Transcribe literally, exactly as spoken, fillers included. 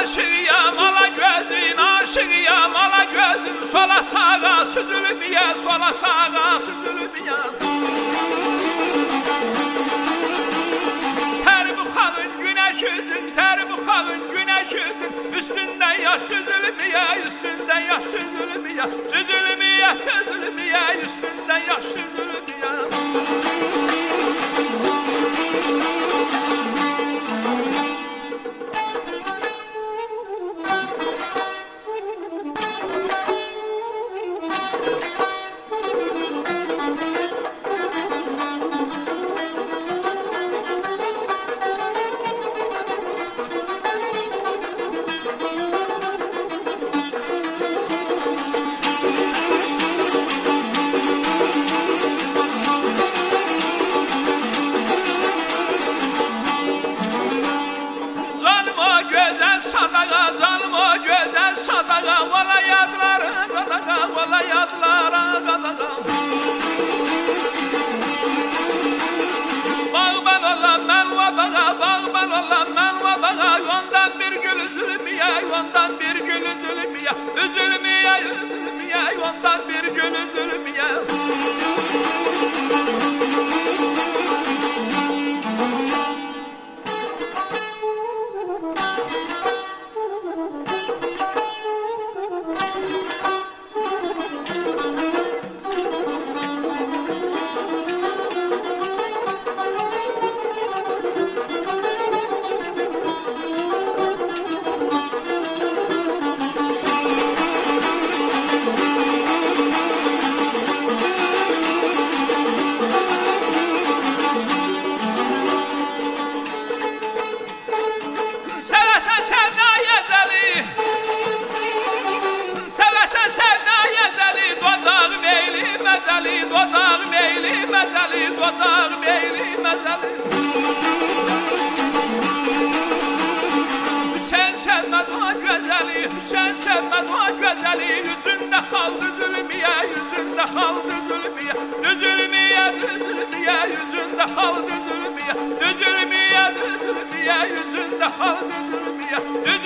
aşığıyam ala gözün, aşığıyam ala gözün. Sola sağa süzülüp ya, sola sağa süzülüp ya. Ter bu kalın güneş yüzün, ter bu kalın güneş yüzün. Üstünden yaş süzülüp ya, üstünden yaş süzülüp ya. Süzülüp ya, süzülüp ya, üstünden yaş süzülüp ya. Sadağa zalma güzel sadağa vala yadlara gadağa vala yadlara gadağa. Bağban olan melva bağa, bağban olan melva bağa. Yondan bir gül üzülmeye, yondan bir gül üzülmeye. Üzülmeye, üzülmeye, yondan bir gül üzülmeye. Sevesen sevdaya deli, sevesen sevdaya deli. Dodağ meyli mezeli, dodağ meyli mezeli, dodağ meyli mezeli. Hüseyin sevmez o güzeli, Hüseyin sevmez o güzeli. Yüzünde kaldı zulmiye, yüzünde kaldı zulmiye. Üzülmeye, üzülmeye, yüzünde kaldı zulmiye. Üzülmeye, üzülmeye, yüzünde kaldı zulmiye.